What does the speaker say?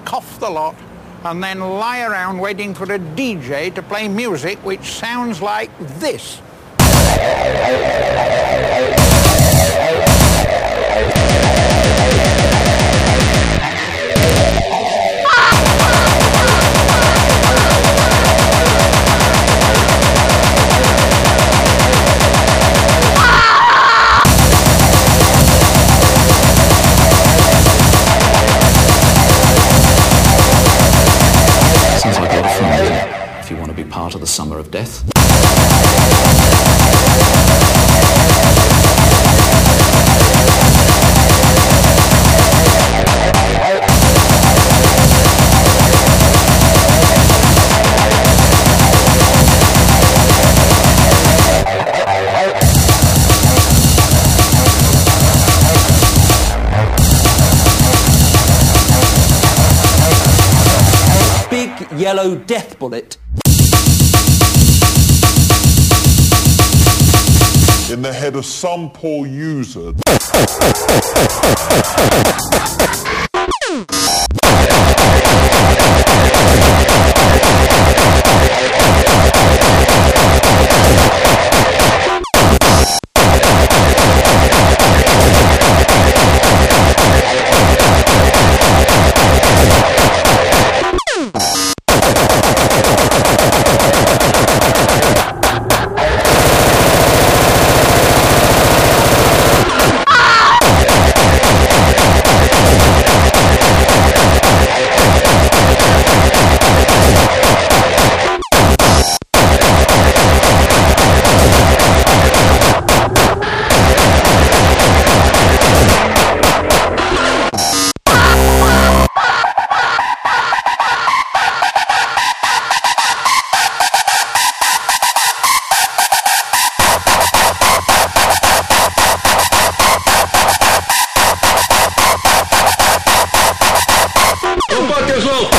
cough the lot, and then lie around waiting for a DJ to play music which sounds like this. Sounds like a lot of fun, doesn't it? If you want to be part of the summer of death. Yellow death bullet. In the head of some poor user. Go fuck yourself!